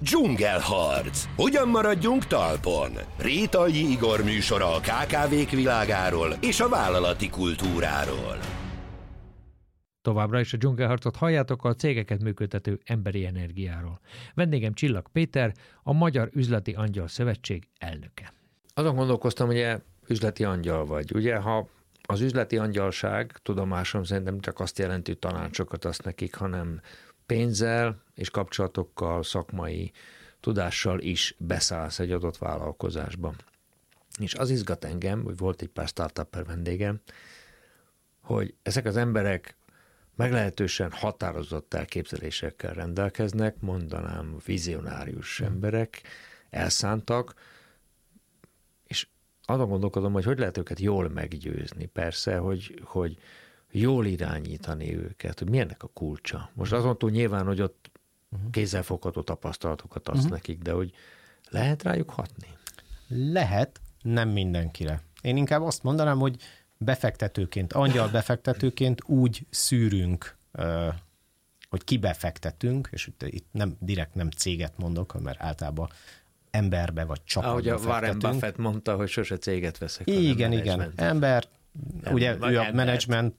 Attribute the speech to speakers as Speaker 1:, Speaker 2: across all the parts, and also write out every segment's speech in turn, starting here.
Speaker 1: Dzsungelharc. Hogyan maradjunk talpon? Rétalji Igor műsora a KKV-k világáról és a vállalati kultúráról.
Speaker 2: Továbbra is a dzsungelharcot halljátok a cégeket működtető emberi energiáról. Vendégem Csillag Péter, a Magyar Üzleti Angyal Szövetség elnöke. Azon gondolkoztam, hogy üzleti angyal vagy. Ugye, ha az üzleti angyalság, tudomásom szerintem csak azt jelenti, hogy tanácsokat azt nekik, hanem pénzzel és kapcsolatokkal, szakmai tudással is beszállsz egy adott vállalkozásba. És az izgat engem, hogy volt egy pár startupper vendégem, hogy ezek az emberek meglehetősen határozott elképzelésekkel rendelkeznek, mondanám vizionárius emberek, elszántak, és azon gondolkodom, hogy lehet őket jól meggyőzni. Persze, hogy jól irányítani őket, hogy mi ennek a kulcsa. Most azon túl nyilván, hogy ott kézzelfogható tapasztalatokat adsz nekik, de hogy lehet rájuk hatni?
Speaker 3: Lehet, nem mindenkire. Én inkább azt mondanám, hogy befektetőként, angyal befektetőként úgy szűrünk, hogy kibefektetünk, és itt nem céget mondok, mert általában emberbe vagy csapatba
Speaker 2: fektetünk. Ahogy a Warren Buffett mondta, hogy sose céget veszek.
Speaker 3: Igen. Ember, ugye ő a menedzsment,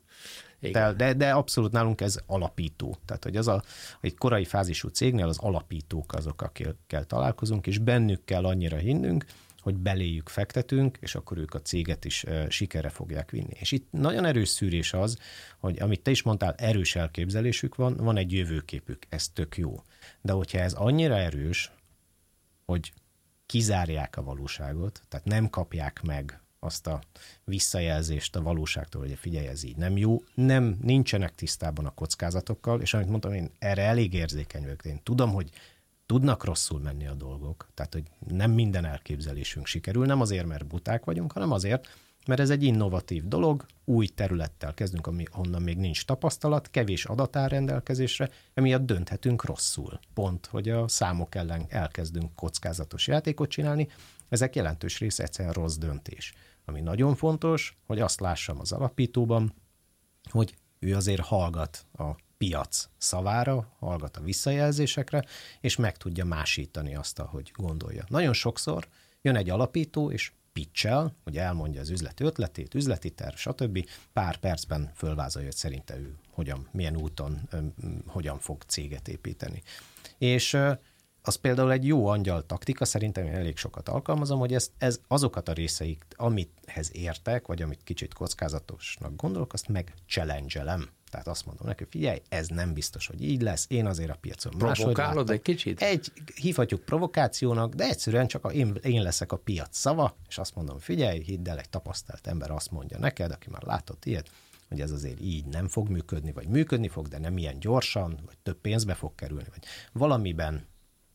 Speaker 3: de abszolút nálunk ez alapító. Tehát, hogy egy korai fázisú cégnél az alapítók azok, akikkel találkozunk, és bennük kell annyira hinnünk, hogy beléjük fektetünk, és akkor ők a céget is sikerre fogják vinni. És itt nagyon erős szűrés az, hogy amit te is mondtál, erős elképzelésük van egy jövőképük, ez tök jó. De hogyha ez annyira erős, hogy kizárják a valóságot, tehát nem kapják meg azt a visszajelzést a valóságtól, hogy figyelj, ez így nem jó, nincsenek tisztában a kockázatokkal, és amit mondtam, én erre elég érzékeny vagyok. Én tudom, hogy tudnak rosszul menni a dolgok, tehát hogy nem minden elképzelésünk sikerül, nem azért, mert buták vagyunk, hanem azért, mert ez egy innovatív dolog, új területtel kezdünk, honnan még nincs tapasztalat, kevés adat áll rendelkezésre, emiatt dönthetünk rosszul. Pont, hogy a számok ellen elkezdünk kockázatos játékot csinálni, ezek jelentős része egyszerűen rossz döntés. Ami nagyon fontos, hogy azt lássam az alapítóban, hogy ő azért hallgat a piac szavára, hallgat a visszajelzésekre, és meg tudja másítani azt, ahogy gondolja. Nagyon sokszor jön egy alapító, és pitchel, hogy elmondja az üzleti ötletét, üzleti terv, stb. Pár percben fölvázolja, hogy szerinte ő milyen úton, hogyan fog céget építeni. És az például egy jó angyal taktika, szerintem én elég sokat alkalmazom, hogy ez azokat a részeik, amithez értek, vagy amit kicsit kockázatosnak gondolok, azt meg challenge-elem. Tehát azt mondom neki, figyelj, ez nem biztos, hogy így lesz, én azért a piacon máshogy
Speaker 2: Provokálod egy kicsit?
Speaker 3: Hívhatjuk provokációnak, de egyszerűen csak én leszek a piac szava, és azt mondom, figyelj, hidd el, egy tapasztalt ember azt mondja neked, aki már látott ilyet, hogy ez azért így nem fog működni, vagy működni fog, de nem ilyen gyorsan, vagy több pénzbe fog kerülni, vagy valamiben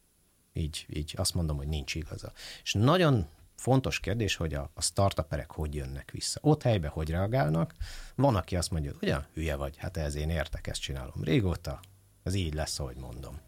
Speaker 3: így azt mondom, hogy nincs igaza. És nagyon fontos kérdés, hogy a startuperek hogy jönnek vissza. Ott helyben hogy reagálnak. Van, aki azt mondja, hogy ugyan hülye vagy, hát ez én értek, ezt csinálom régóta, ez így lesz, ahogy mondom.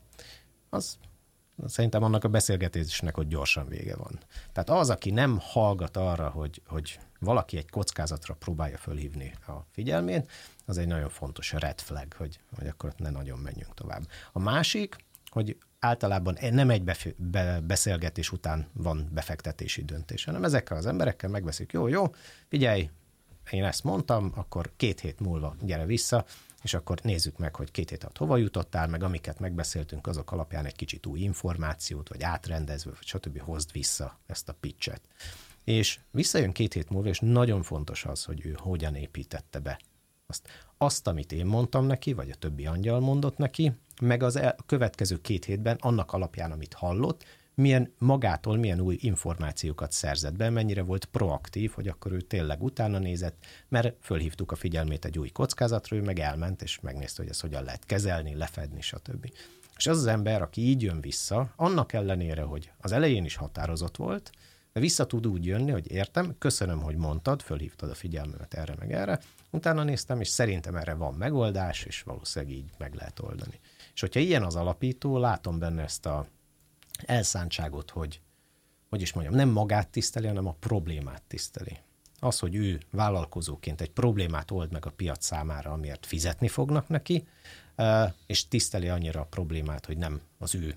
Speaker 3: Szerintem annak a beszélgetésnek ott gyorsan vége van. Tehát az, aki nem hallgat arra, hogy valaki egy kockázatra próbálja fölhívni a figyelmét, az egy nagyon fontos red flag, hogy akkor ne nagyon menjünk tovább. A másik, hogy általában nem egy beszélgetés után van befektetési döntés, hanem ezekkel az emberekkel megbeszéljük, jó, figyelj, én ezt mondtam, akkor 2 hét múlva gyere vissza, és akkor nézzük meg, hogy 2 hét alatt hova jutottál, meg amiket megbeszéltünk, azok alapján egy kicsit új információt, vagy átrendezve, vagy stb. Hozd vissza ezt a pitchet. És visszajön 2 hét múlva, és nagyon fontos az, hogy ő hogyan építette be azt, amit én mondtam neki, vagy a többi angyal mondott neki, meg a következő 2 hétben annak alapján, amit hallott, milyen új információkat szerzett be, mennyire volt proaktív, hogy akkor ő tényleg utána nézett, mert fölhívtuk a figyelmét egy új kockázatra, ő meg elment, és megnézte, hogy ezt hogyan lehet kezelni, lefedni, stb. És az ember, aki így jön vissza, annak ellenére, hogy az elején is határozott volt, de vissza tud úgy jönni, hogy értem, köszönöm, hogy mondtad, fölhívtad a figyelmemet erre meg erre, utána néztem, és szerintem erre van megoldás, és valószínűleg így meg lehet oldani. És hogyha ilyen az alapító, látom benne ezt a elszántságot, hogy is mondjam, nem magát tiszteli, hanem a problémát tiszteli. Az, hogy ő vállalkozóként egy problémát old meg a piac számára, amiért fizetni fognak neki, és tiszteli annyira a problémát, hogy nem az ő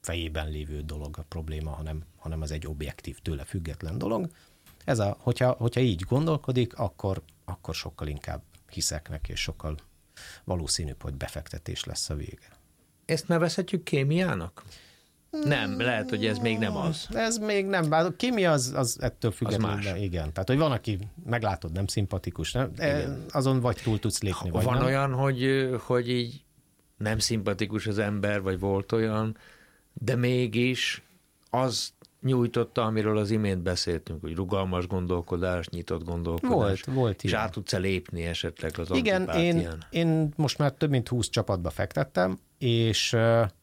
Speaker 3: fejében lévő dolog a probléma, hanem az egy objektív, tőle független dolog. Hogyha így gondolkodik, akkor sokkal inkább hiszek neki, és sokkal valószínűbb, hogy befektetés lesz a vége.
Speaker 2: Ezt nevezhetjük kémiának? Nem, lehet, hogy ez még nem az.
Speaker 3: Ez még nem, bár a kémia az ettől függetlenül, igen. Tehát, hogy van, aki meglátod, nem szimpatikus, nem? Azon vagy túl tudsz lépni, vagy
Speaker 2: van
Speaker 3: nem.
Speaker 2: Olyan, hogy így nem szimpatikus az ember, vagy volt olyan, de mégis az nyújtotta, amiről az imént beszéltünk, hogy rugalmas gondolkodás, nyitott gondolkodás.
Speaker 3: Volt
Speaker 2: és
Speaker 3: ilyen.
Speaker 2: át tudsz lépni esetleg az
Speaker 3: Igen,
Speaker 2: antipátián.
Speaker 3: én most már több mint 20 csapatba fektettem, és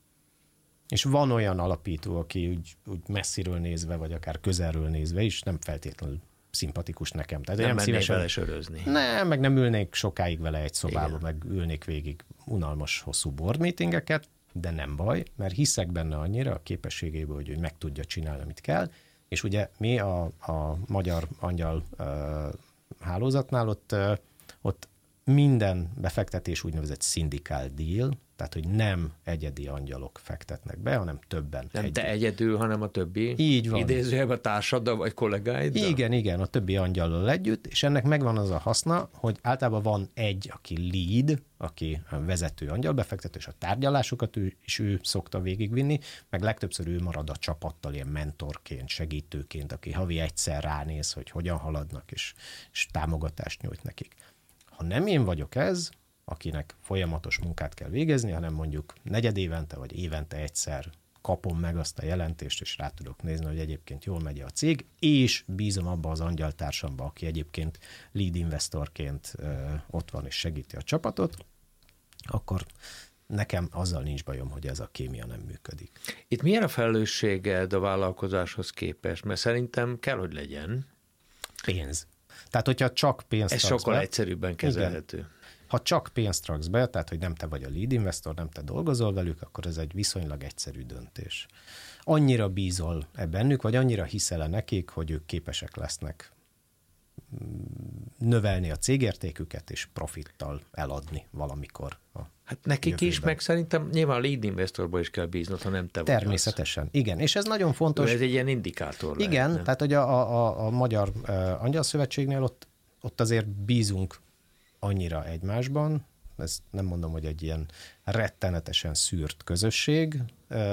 Speaker 3: van olyan alapító, aki úgy messziről nézve, vagy akár közelről nézve is nem feltétlenül szimpatikus nekem. Tehát
Speaker 2: nem mennék vele sörözni.
Speaker 3: Nem, meg nem ülnék sokáig vele egy szobába,
Speaker 2: Igen.
Speaker 3: meg ülnék végig unalmas, hosszú board meetingeket, de nem baj, mert hiszek benne annyira a képességéből, hogy meg tudja csinálni, amit kell, és ugye mi a Magyar Angyal hálózatnál ott minden befektetés úgynevezett syndicate deal, tehát hogy nem egyedi angyalok fektetnek be, hanem többen.
Speaker 2: Nem te egyedül, hanem a többi
Speaker 3: Így van.
Speaker 2: idézőjelben a társaddal vagy kollégáiddal?
Speaker 3: Igen, a többi angyallal együtt, és ennek megvan az a haszna, hogy általában van egy, aki lead, aki a vezető angyalbefektető, és a tárgyalásokat ő szokta végigvinni, meg legtöbbször ő marad a csapattal ilyen mentorként, segítőként, aki havi egyszer ránéz, hogy hogyan haladnak, és támogatást nyújt nekik. Ha nem én vagyok ez, akinek folyamatos munkát kell végezni, hanem mondjuk negyedévente vagy évente egyszer kapom meg azt a jelentést, és rá tudok nézni, hogy egyébként jól megy a cég, és bízom abba az angyaltársamba, aki egyébként lead investorként ott van és segíti a csapatot, akkor nekem azzal nincs bajom, hogy ez a kémia nem működik.
Speaker 2: Itt milyen a felelősséged a vállalkozáshoz képest? Mert szerintem kell, hogy legyen.
Speaker 3: Pénz. Tehát, hogyha csak pénzt
Speaker 2: Ez sokkal egyszerűbben kezelhető. Igen.
Speaker 3: Ha csak pénzt raksz be, tehát, hogy nem te vagy a lead investor, nem te dolgozol velük, akkor ez egy viszonylag egyszerű döntés. Annyira bízol bennük, vagy annyira hiszel nekik, hogy ők képesek lesznek növelni a cégértéküket, és profittal eladni valamikor.
Speaker 2: Hát nekik
Speaker 3: jövőben.
Speaker 2: is, meg szerintem nyilván a lead investorba is kell bíznod, ha nem te vagy.
Speaker 3: Természetesen, igen. És ez nagyon fontos.
Speaker 2: Ez egy ilyen indikátor lehet.
Speaker 3: Igen,
Speaker 2: nem?
Speaker 3: tehát hogy a Magyar Angyalszövetségnél ott azért bízunk annyira egymásban, ezt nem mondom, hogy egy ilyen rettenetesen szűrt közösség,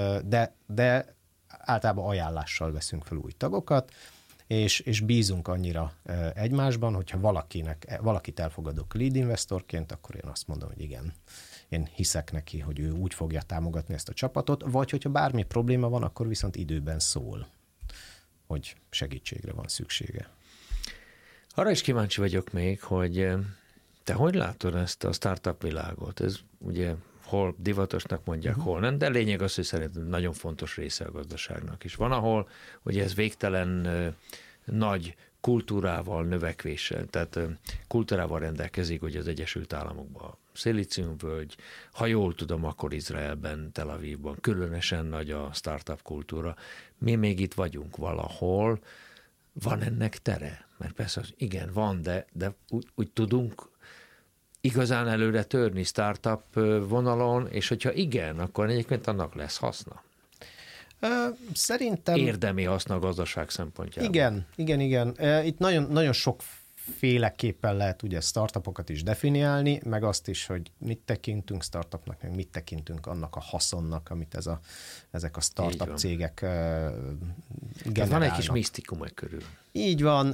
Speaker 3: de általában ajánlással veszünk fel új tagokat, és bízunk annyira egymásban, hogyha valakit elfogadok lead investorként, akkor én azt mondom, hogy igen, én hiszek neki, hogy ő úgy fogja támogatni ezt a csapatot, vagy hogyha bármi probléma van, akkor viszont időben szól, hogy segítségre van szüksége.
Speaker 2: Arra is kíváncsi vagyok még, hogy te hogy látod ezt a startup világot? Ez ugye hol divatosnak mondják, hol nem, de lényeg az, hogy szerintem nagyon fontos része a gazdaságnak is. Van, ahol ugye ez végtelen nagy kultúrával, növekvéssel, tehát kultúrával rendelkezik, hogy az Egyesült Államokban a Szilíciumvölgy, ha jól tudom, akkor Izraelben, Tel Avivban különösen nagy a startup kultúra. Mi még itt vagyunk valahol, van ennek tere? Mert persze, igen, van, de úgy tudunk igazán előre törni startup vonalon, és hogyha igen, akkor egyébként annak lesz haszna.
Speaker 3: Szerintem...
Speaker 2: Érdemi haszna a gazdaság szempontjából.
Speaker 3: Igen. Itt nagyon sokféleképpen lehet ugye startupokat is definiálni, meg azt is, hogy mit tekintünk startupnak, meg mit tekintünk annak a haszonnak, amit ezek a startup cégek generálnak.
Speaker 2: Van egy kis misztikum körül.
Speaker 3: Így van.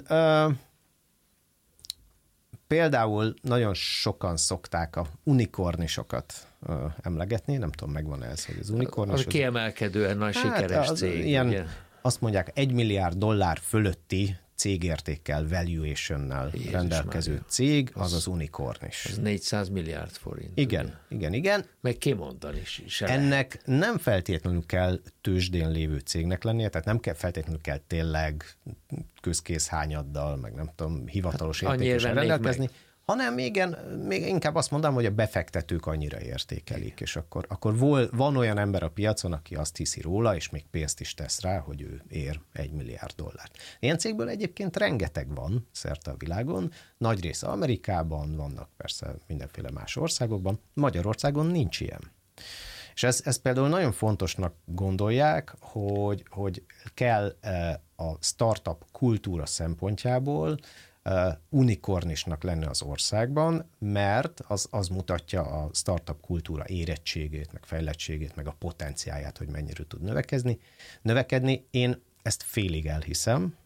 Speaker 3: Például nagyon sokan szokták a unikornisokat emlegetni, nem tudom, megvan ez, hogy az unikornis...
Speaker 2: Az kiemelkedően nagy sikeres cég.
Speaker 3: Ilyen,
Speaker 2: ugye?
Speaker 3: azt mondják, $1 milliárd fölötti cégértékkel, valuationnel rendelkező cég, az unikornis.
Speaker 2: Ez 400 milliárd forint.
Speaker 3: Igen.
Speaker 2: Meg kimondani is.
Speaker 3: Ennek nem feltétlenül kell tőzsdén lévő cégnek lennie, tehát nem kell feltétlenül kell tényleg közkészhányaddal, meg nem tudom, hivatalos értékesen rendelkezni, hanem még inkább azt mondanám, hogy a befektetők annyira értékelik, és akkor van olyan ember a piacon, aki azt hiszi róla, és még pénzt is tesz rá, hogy ő ér $1 milliárd. Ilyen cégből egyébként rengeteg van szerte a világon, nagy része Amerikában, vannak persze mindenféle más országokban, Magyarországon nincs ilyen. És ezt például nagyon fontosnak gondolják, hogy kell a startup kultúra szempontjából unikornisnak lenni az országban, mert az mutatja a startup kultúra érettségét, meg fejlettségét, meg a potenciáját, hogy mennyire tud növekedni. Én ezt félig elhiszem.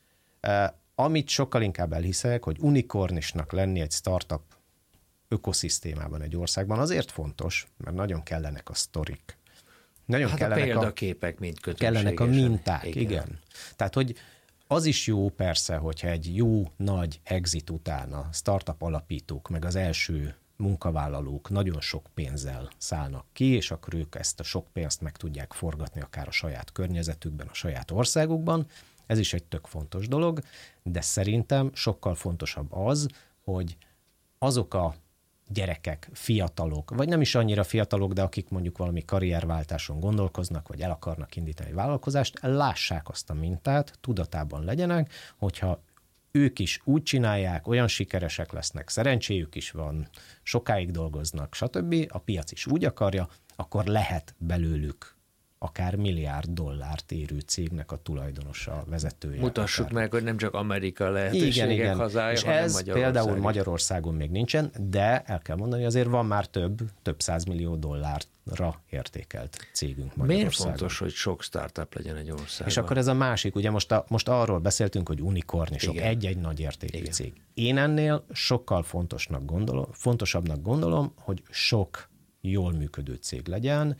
Speaker 3: Amit sokkal inkább elhiszek, hogy unikornisnak lenni egy startup ökoszisztémában egy országban azért fontos, mert nagyon kellenek a sztorik. Nagyon
Speaker 2: kellenek a példaképek, mint kötőségesen.
Speaker 3: Kellenek a minták, igen. Tehát, hogy az is jó persze, hogyha egy jó nagy exit után a startup alapítók, meg az első munkavállalók nagyon sok pénzzel szállnak ki, és akkor ők ezt a sok pénzt meg tudják forgatni akár a saját környezetükben, a saját országukban. Ez is egy tök fontos dolog, de szerintem sokkal fontosabb az, hogy azok a gyerekek, fiatalok, vagy nem is annyira fiatalok, de akik mondjuk valami karrierváltáson gondolkoznak, vagy el akarnak indítani egy vállalkozást, lássák azt a mintát, tudatában legyenek, hogyha ők is úgy csinálják, olyan sikeresek lesznek, szerencséjük is van, sokáig dolgoznak, stb., a piac is úgy akarja, akkor lehet belőlük akár $1 milliárd érő cégnek a tulajdonosa, vezetője.
Speaker 2: Mutassuk
Speaker 3: akár.
Speaker 2: Meg, hogy nem csak Amerika lehetőségek hazája,
Speaker 3: és
Speaker 2: hanem
Speaker 3: ez
Speaker 2: Magyarország.
Speaker 3: Például Magyarországon még nincsen, de el kell mondani, azért van már több $100 millió értékelt cégünk Magyarországon.
Speaker 2: Miért fontos, hogy sok startup legyen egy országban?
Speaker 3: És akkor ez a másik, ugye most arról beszéltünk, hogy unikornisok, egy-egy nagy értékű cég. Én ennél sokkal fontosabbnak gondolom, hogy sok jól működő cég legyen,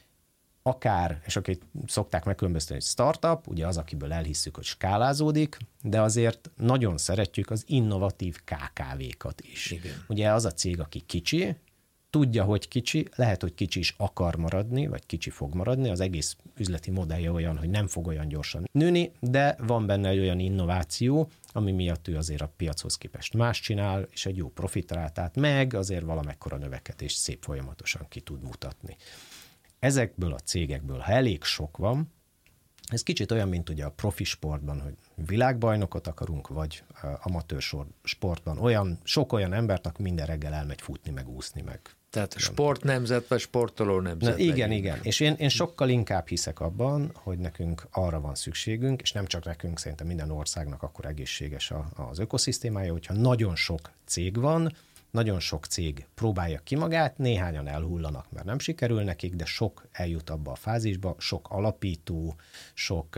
Speaker 3: akár, és akik szokták megkülönböztetni, hogy startup, ugye az, akiből elhisszük, hogy skálázódik, de azért nagyon szeretjük az innovatív KKV-kat is.
Speaker 2: Igen.
Speaker 3: Ugye az a cég, aki kicsi, tudja, hogy kicsi, lehet, hogy kicsi is akar maradni, vagy kicsi fog maradni, az egész üzleti modellje olyan, hogy nem fog olyan gyorsan nőni, de van benne egy olyan innováció, ami miatt ő azért a piachoz képest más csinál, és egy jó profitrátát meg, azért valamekkora növekedést szép folyamatosan ki tud mutatni. Ezekből a cégekből, ha elég sok van, ez kicsit olyan, mint ugye a profi sportban, hogy világbajnokot akarunk, vagy amatőr sportban. Sok olyan embert, aki minden reggel elmegy futni, meg úszni, meg.
Speaker 2: Tehát sportnemzet, vagy sportoló nemzet.
Speaker 3: Igen. És én sokkal inkább hiszek abban, hogy nekünk arra van szükségünk, és nem csak nekünk, szerintem minden országnak akkor egészséges az ökoszisztémája, hogyha nagyon sok cég van, nagyon sok cég próbálja ki magát, néhányan elhullanak, mert nem sikerül nekik, de sok eljut abba a fázisba, sok alapító, sok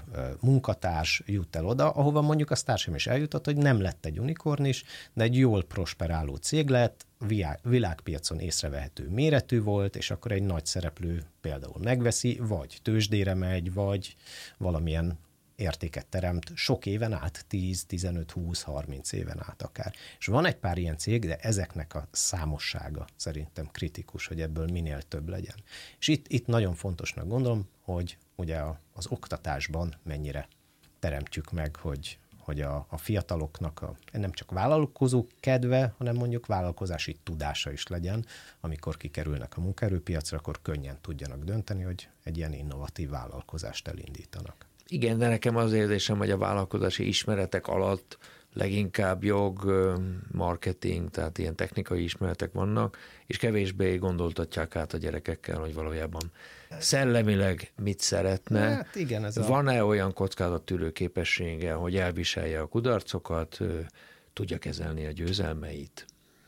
Speaker 3: munkatárs jut el oda, ahova mondjuk a társam is eljutott, hogy nem lett egy unikornis, de egy jól prosperáló cég lett, világpiacon észrevehető méretű volt, és akkor egy nagy szereplő például megveszi, vagy tőzsdére megy, vagy valamilyen értéket teremt sok éven át, 10, 15, 20, 30 éven át akár. És van egy pár ilyen cég, de ezeknek a számossága szerintem kritikus, hogy ebből minél több legyen. És itt nagyon fontosnak gondolom, hogy ugye az oktatásban mennyire teremtjük meg, hogy a fiataloknak nem csak vállalkozó kedve, hanem mondjuk vállalkozási tudása is legyen, amikor kikerülnek a munkaerőpiacra, akkor könnyen tudjanak dönteni, hogy egy ilyen innovatív vállalkozást elindítanak.
Speaker 2: Igen, de nekem az érzésem, hogy a vállalkozási ismeretek alatt leginkább jog, marketing, tehát ilyen technikai ismeretek vannak, és kevésbé gondoltatják át a gyerekekkel, hogy valójában szellemileg mit szeretne.
Speaker 3: Hát igen,
Speaker 2: van-e olyan kockázattűrő képessége, hogy elviselje a kudarcokat, tudja kezelni a győzelmeit?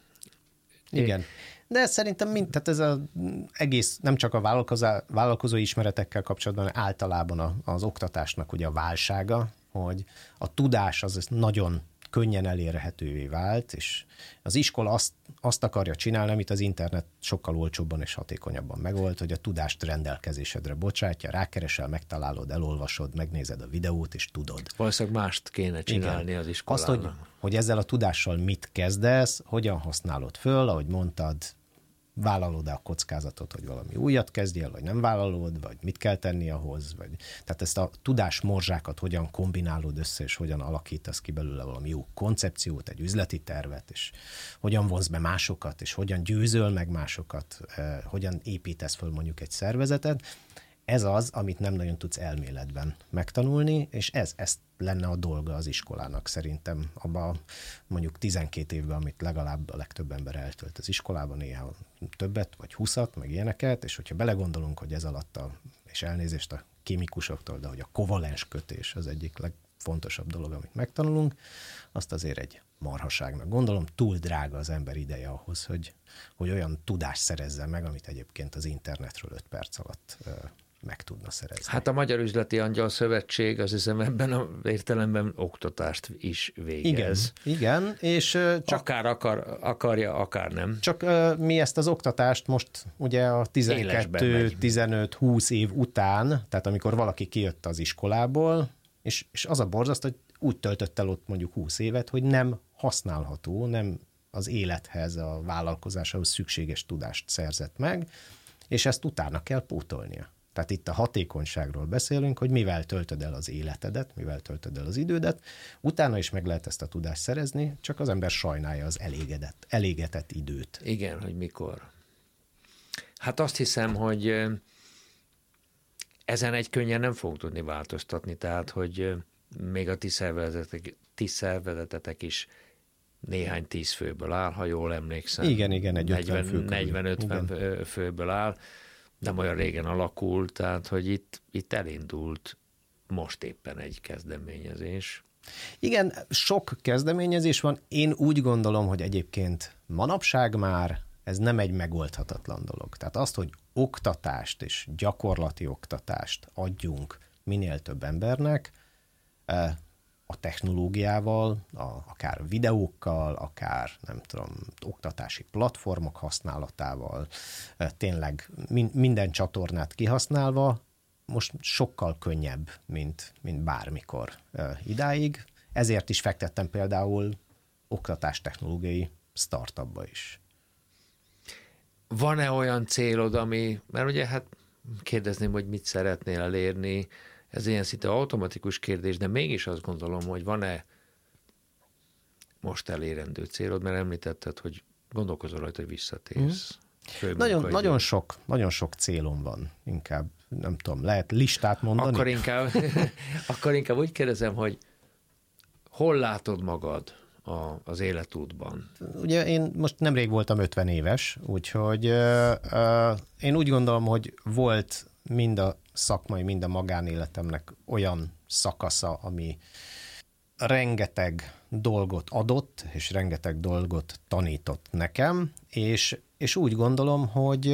Speaker 3: Igen. De szerintem tehát ez az egész, nem csak a vállalkozói ismeretekkel kapcsolatban, hanem általában az oktatásnak ugye a válsága, hogy a tudás az nagyon könnyen elérhetővé vált, és az iskola azt akarja csinálni, amit az internet sokkal olcsóbban és hatékonyabban megold, hogy a tudást rendelkezésedre bocsátja, rákeresel, megtalálod, elolvasod, megnézed a videót, és tudod.
Speaker 2: Valószínűleg mást kéne csinálni. Igen. Az iskolának.
Speaker 3: Azt, hogy ezzel a tudással mit kezdesz, hogyan használod föl, ahogy mondtad, vállalod-e a kockázatot, hogy valami újat kezdjél, vagy nem vállalod, vagy mit kell tenni ahhoz, tehát ezt a tudásmorzsákat hogyan kombinálod össze, és hogyan alakítasz ki belőle valami jó koncepciót, egy üzleti tervet, és hogyan vonz be másokat, és hogyan győzöl meg másokat, hogyan építesz föl mondjuk egy szervezetet. ez az, amit nem nagyon tudsz elméletben megtanulni, és ez lenne a dolga az iskolának szerintem abban mondjuk 12 évben, amit legalább a legtöbb ember eltölt az iskolában, néha többet, vagy 20-at, meg ilyeneket, és hogyha belegondolunk, hogy ez alatt és elnézést a kémikusoktól, de hogy a kovalens kötés az egyik legfontosabb dolog, amit megtanulunk, azt azért egy marhaságnak gondolom, túl drága az ember ideje ahhoz, hogy olyan tudást szerezzen meg, amit egyébként az internetről 5 perc alatt meg tudna szerezni.
Speaker 2: Hát a Magyar Üzleti Angyal Szövetség azt hiszem ebben az értelemben oktatást is végez.
Speaker 3: Igen, és csak...
Speaker 2: Akár akarja, akár nem.
Speaker 3: Csak mi ezt az oktatást most ugye a 12-15-20 év után, tehát amikor valaki kijött az iskolából, és az a borzasztó, hogy úgy töltött el ott mondjuk 20 évet, hogy nem használható, nem az élethez, a vállalkozásához szükséges tudást szerzett meg, és ezt utána kell pótolnia. Tehát itt a hatékonyságról beszélünk, hogy mivel töltöd el az életedet, mivel töltöd el az idődet, utána is meg lehet ezt a tudást szerezni, csak az ember sajnálja az elégetett időt.
Speaker 2: Igen, hogy mikor. Hát azt hiszem, hogy ezen egy könnyen nem fogunk tudni változtatni, tehát, hogy még a ti szervezetetek is néhány 10 főből áll, ha jól emlékszem.
Speaker 3: Igen, egy
Speaker 2: 40-50 főből áll. Nem olyan régen alakult, tehát hogy itt elindult most éppen egy kezdeményezés.
Speaker 3: Igen, sok kezdeményezés van. Én úgy gondolom, hogy egyébként manapság már ez nem egy megoldhatatlan dolog. Tehát azt, hogy oktatást és gyakorlati oktatást adjunk minél több embernek, a technológiával, akár videókkal, akár nem tudom, oktatási platformok használatával, tényleg minden csatornát kihasználva, most sokkal könnyebb, mint bármikor idáig. Ezért is fektettem például oktatástechnológiai startupba is.
Speaker 2: Van-e olyan célod, mert ugye hát kérdezném, hogy mit szeretnél elérni, ez ilyen szinte automatikus kérdés, de mégis azt gondolom, hogy van-e most elérendő célod, mert említetted, hogy gondolkozol rajta, hogy visszatérsz.
Speaker 3: Nagyon sok célom van, inkább nem tudom, lehet listát mondani?
Speaker 2: Akkor inkább úgy kérdezem, hogy hol látod magad az életútban?
Speaker 3: Ugye én most nemrég voltam 50 éves, úgyhogy én úgy gondolom, hogy volt mind a szakmai, mind a magánéletemnek olyan szakasza, ami rengeteg dolgot adott, és rengeteg dolgot tanított nekem, és úgy gondolom, hogy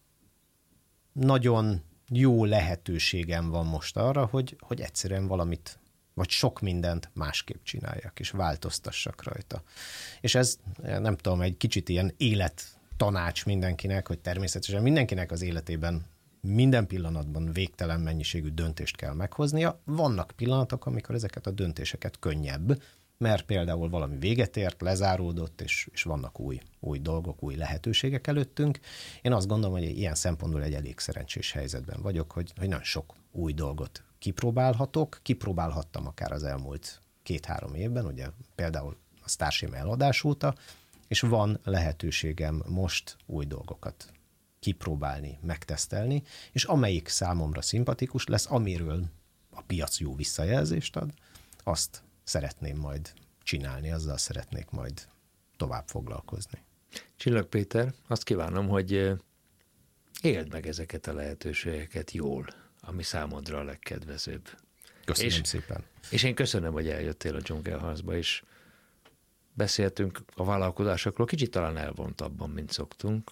Speaker 3: nagyon jó lehetőségem van most arra, hogy egyszerűen valamit, vagy sok mindent másképp csináljak, és változtassak rajta. És ez, nem tudom, egy kicsit ilyen élettanács mindenkinek, hogy természetesen mindenkinek az életében minden pillanatban végtelen mennyiségű döntést kell meghoznia. Vannak pillanatok, amikor ezeket a döntéseket könnyebb, mert például valami véget ért, lezáródott, és vannak új dolgok, új lehetőségek előttünk. Én azt gondolom, hogy ilyen szempontból egy elég szerencsés helyzetben vagyok, hogy nagyon sok új dolgot kipróbálhattam akár az elmúlt 2-3 évben, ugye például a Starship eladás óta, és van lehetőségem most új dolgokat kipróbálni, megtesztelni, és amelyik számomra szimpatikus lesz, amiről a piac jó visszajelzést ad, azt szeretném majd csinálni, azzal szeretnék majd tovább foglalkozni.
Speaker 2: Csillag Péter, azt kívánom, hogy éld meg ezeket a lehetőségeket jól, ami számodra a legkedvezőbb.
Speaker 3: Köszönöm szépen.
Speaker 2: És én köszönöm, hogy eljöttél a Dzsungelházba, és beszéltünk a vállalkozásokról, kicsit talán elvontabban, mint szoktunk,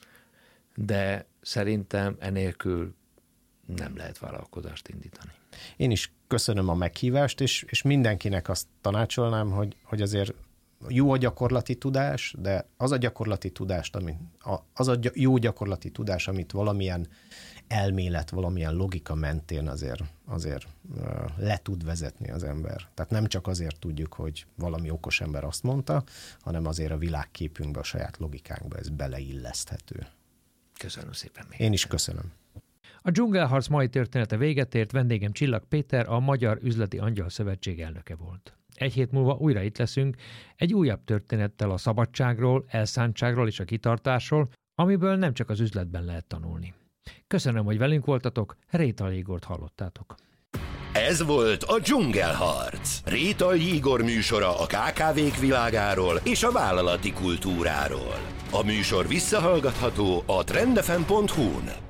Speaker 2: de szerintem enélkül nem lehet vállalkozást indítani. Én is
Speaker 3: köszönöm a meghívást, és mindenkinek azt tanácsolnám, hogy azért jó a gyakorlati tudás, de az a gyakorlati tudást, jó gyakorlati tudás, amit valamilyen elmélet, valamilyen logika mentén azért le tud vezetni az ember. Tehát nem csak azért tudjuk, hogy valami okos ember azt mondta, hanem azért a világképünkbe, a saját logikánkba ez beleilleszthető.
Speaker 2: Köszönöm szépen még.
Speaker 3: Én is köszönöm.
Speaker 2: A Dzsungelharc mai története véget ért, vendégem Csillag Péter, a Magyar Üzleti Angyal Szövetség elnöke volt. Egy hét múlva újra itt leszünk, egy újabb történettel a szabadságról, elszántságról és a kitartásról, amiből nem csak az üzletben lehet tanulni. Köszönöm, hogy velünk voltatok, Rétay Igort hallottátok.
Speaker 1: Ez volt a Dzsungelharc. Rétay Igor műsora a KKV-k világáról és a vállalati kultúráról. A műsor visszahallgatható a trendfm.hu-n.